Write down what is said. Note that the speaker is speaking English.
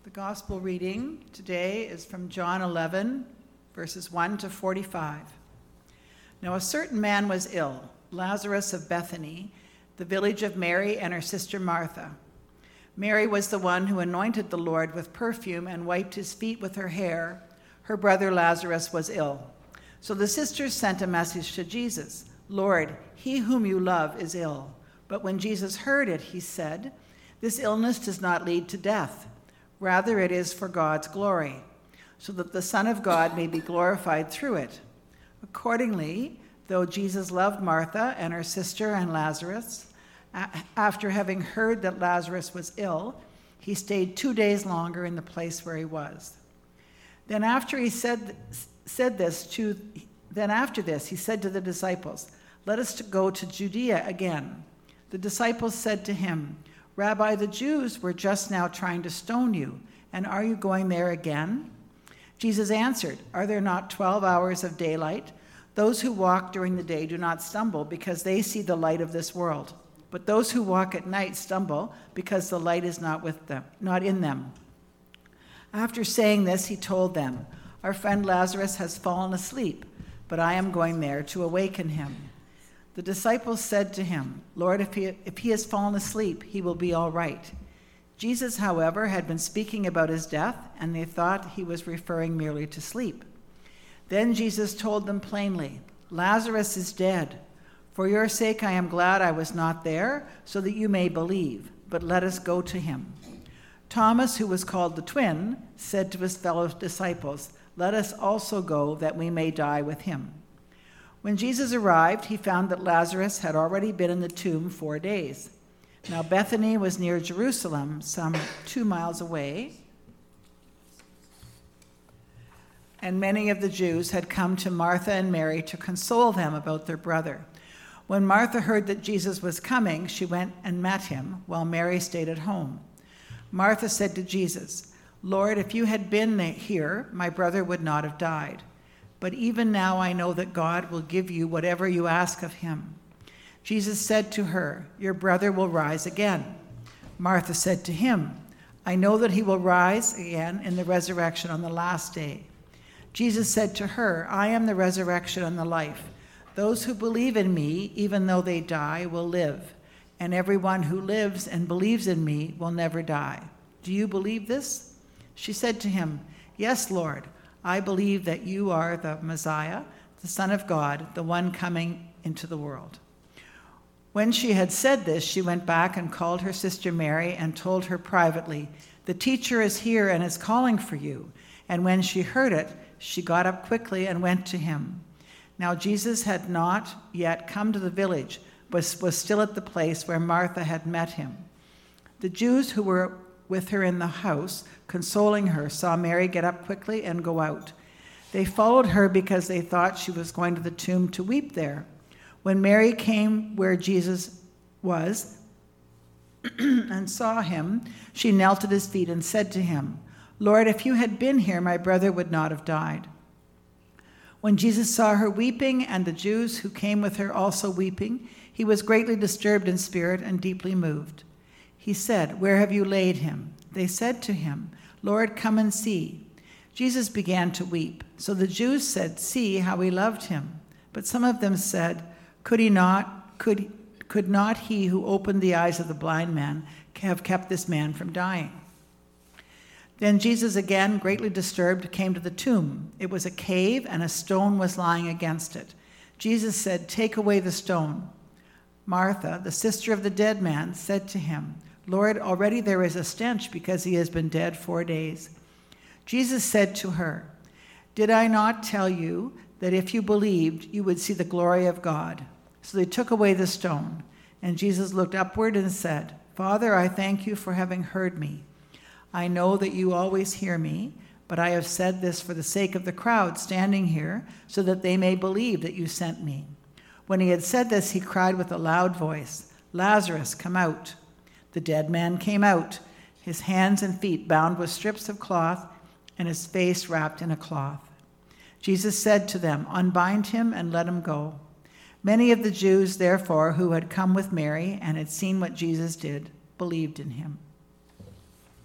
The gospel reading today is from John 11, verses 1 to 45. Now a certain man was ill, Lazarus of Bethany, the village of Mary and her sister Martha. Mary was the one who anointed the Lord with perfume and wiped his feet with her hair. Her brother Lazarus was ill. So the sisters sent a message to Jesus, "Lord, he whom you love is ill." But when Jesus heard it, he said, "This illness does not lead to death. Rather, it is for God's glory, so that the Son of God may be glorified through it." Accordingly, though Jesus loved Martha and her sister and Lazarus, after having heard that Lazarus was ill, he stayed 2 days longer in the place where he was. Then after this, he said to the disciples, "Let us go to Judea again." The disciples said to him, "Rabbi, the Jews were just now trying to stone you, and are you going there again?" Jesus answered, "Are there not 12 hours of daylight? Those who walk during the day do not stumble because they see the light of this world. But those who walk at night stumble because the light is not in them." After saying this, he told them, "Our friend Lazarus has fallen asleep, but I am going there to awaken him." The disciples said to him, "Lord, if he has fallen asleep, he will be all right." Jesus, however, had been speaking about his death, and they thought he was referring merely to sleep. Then Jesus told them plainly, "Lazarus is dead. For your sake I am glad I was not there, so that you may believe, but let us go to him." Thomas, who was called the twin, said to his fellow disciples, "Let us also go, that we may die with him." When Jesus arrived, he found that Lazarus had already been in the tomb 4 days. Now Bethany was near Jerusalem, some 2 miles away, and many of the Jews had come to Martha and Mary to console them about their brother. When Martha heard that Jesus was coming, she went and met him, while Mary stayed at home. Martha said to Jesus, "Lord, if you had been here, my brother would not have died. But even now I know that God will give you whatever you ask of him." Jesus said to her, "Your brother will rise again." Martha said to him, "I know that he will rise again in the resurrection on the last day." Jesus said to her, "I am the resurrection and the life. Those who believe in me, even though they die, will live. And everyone who lives and believes in me will never die. Do you believe this?" She said to him, "Yes, Lord. I believe that you are the Messiah, the Son of God, the one coming into the world." When she had said this, she went back and called her sister Mary and told her privately, "The teacher is here and is calling for you." And when she heard it, she got up quickly and went to him. Now Jesus had not yet come to the village, but was still at the place where Martha had met him. The Jews who were with her in the house, consoling her, saw Mary get up quickly and go out. They followed her because they thought she was going to the tomb to weep there. When Mary came where Jesus was and saw him, she knelt at his feet and said to him, "Lord, if you had been here, my brother would not have died." When Jesus saw her weeping, and the Jews who came with her also weeping, he was greatly disturbed in spirit and deeply moved. He said, "Where have you laid him?" They said to him, "Lord, come and see." Jesus began to weep. So the Jews said, "See how he loved him." But some of them said, Could not he who opened the eyes of the blind man have kept this man from dying?" Then Jesus, again greatly disturbed, came to the tomb. It was a cave, and a stone was lying against it. Jesus said, "Take away the stone." Martha, the sister of the dead man, said to him, "Lord, already there is a stench because he has been dead 4 days." Jesus said to her, "Did I not tell you that if you believed, you would see the glory of God?" So they took away the stone, and Jesus looked upward and said, "Father, I thank you for having heard me. I know that you always hear me, but I have said this for the sake of the crowd standing here, so that they may believe that you sent me." When he had said this, he cried with a loud voice, "Lazarus, come out." The dead man came out, his hands and feet bound with strips of cloth, and his face wrapped in a cloth. Jesus said to them, "Unbind him and let him go." Many of the Jews, therefore, who had come with Mary and had seen what Jesus did, believed in him.